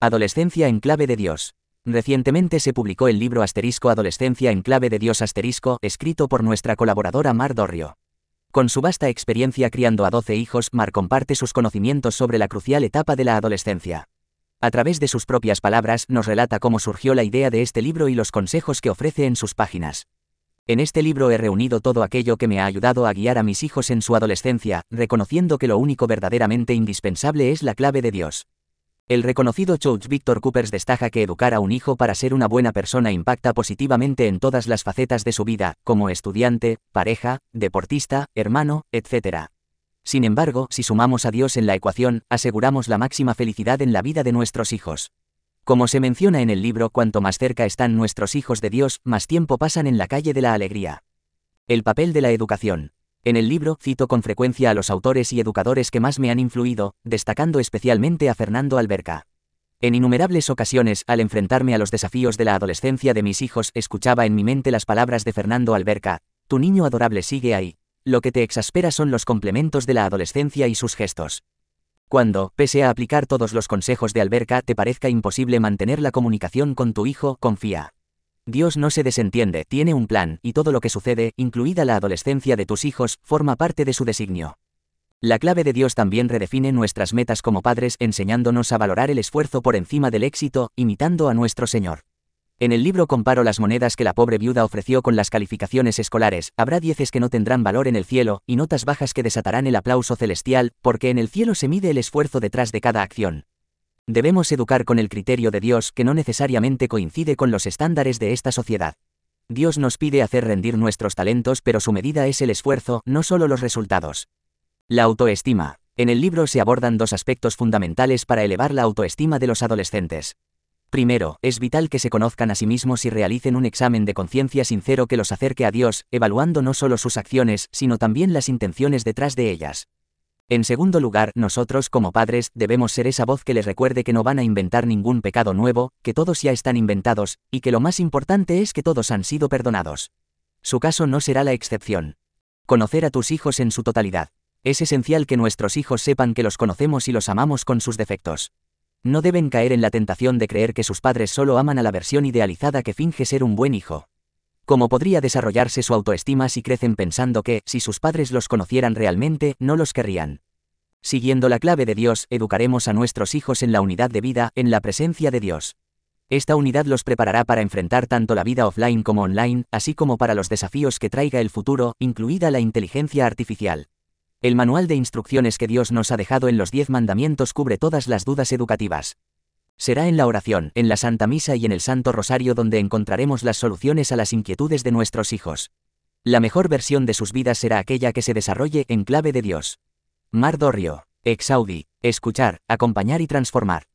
Adolescencia en clave de Dios. Recientemente se publicó el libro Adolescencia en clave de Dios escrito por nuestra colaboradora Mar Dorrio. Con su vasta experiencia criando a 12 hijos, Mar comparte sus conocimientos sobre la crucial etapa de la adolescencia. A través de sus propias palabras nos relata cómo surgió la idea de este libro y los consejos que ofrece en sus páginas. En este libro he reunido todo aquello que me ha ayudado a guiar a mis hijos en su adolescencia, reconociendo que lo único verdaderamente indispensable es la clave de Dios. El reconocido coach Víctor Coopers destaca que educar a un hijo para ser una buena persona impacta positivamente en todas las facetas de su vida, como estudiante, pareja, deportista, hermano, etc. Sin embargo, si sumamos a Dios en la ecuación, aseguramos la máxima felicidad en la vida de nuestros hijos. Como se menciona en el libro, cuanto más cerca están nuestros hijos de Dios, más tiempo pasan en la calle de la alegría. El papel de la educación. En el libro cito con frecuencia a los autores y educadores que más me han influido, destacando especialmente a Fernando Alberca. En innumerables ocasiones, al enfrentarme a los desafíos de la adolescencia de mis hijos, escuchaba en mi mente las palabras de Fernando Alberca: tu niño adorable sigue ahí. Lo que te exaspera son los complementos de la adolescencia y sus gestos. Cuando, pese a aplicar todos los consejos de Alberca, te parezca imposible mantener la comunicación con tu hijo, confía. Dios no se desentiende, tiene un plan, y todo lo que sucede, incluida la adolescencia de tus hijos, forma parte de su designio. La clave de Dios también redefine nuestras metas como padres, enseñándonos a valorar el esfuerzo por encima del éxito, imitando a nuestro Señor. En el libro comparo las monedas que la pobre viuda ofreció con las calificaciones escolares. Habrá 10 que no tendrán valor en el cielo, y notas bajas que desatarán el aplauso celestial, porque en el cielo se mide el esfuerzo detrás de cada acción. Debemos educar con el criterio de Dios, que no necesariamente coincide con los estándares de esta sociedad. Dios nos pide hacer rendir nuestros talentos, pero su medida es el esfuerzo, no solo los resultados. La autoestima. En el libro se abordan dos aspectos fundamentales para elevar la autoestima de los adolescentes. Primero, es vital que se conozcan a sí mismos y realicen un examen de conciencia sincero que los acerque a Dios, evaluando no solo sus acciones, sino también las intenciones detrás de ellas. En segundo lugar, nosotros como padres, debemos ser esa voz que les recuerde que no van a inventar ningún pecado nuevo, que todos ya están inventados, y que lo más importante es que todos han sido perdonados. Su caso no será la excepción. Conocer a tus hijos en su totalidad. Es esencial que nuestros hijos sepan que los conocemos y los amamos con sus defectos. No deben caer en la tentación de creer que sus padres solo aman a la versión idealizada que finge ser un buen hijo. ¿Cómo podría desarrollarse su autoestima si crecen pensando que, si sus padres los conocieran realmente, no los querrían? Siguiendo la clave de Dios, educaremos a nuestros hijos en la unidad de vida, en la presencia de Dios. Esta unidad los preparará para enfrentar tanto la vida offline como online, así como para los desafíos que traiga el futuro, incluida la inteligencia artificial. El manual de instrucciones que Dios nos ha dejado en los 10 mandamientos cubre todas las dudas educativas. Será en la oración, en la Santa Misa y en el Santo Rosario donde encontraremos las soluciones a las inquietudes de nuestros hijos. La mejor versión de sus vidas será aquella que se desarrolle en clave de Dios. Mar Dorrio. Exaudi. Escuchar, acompañar y transformar.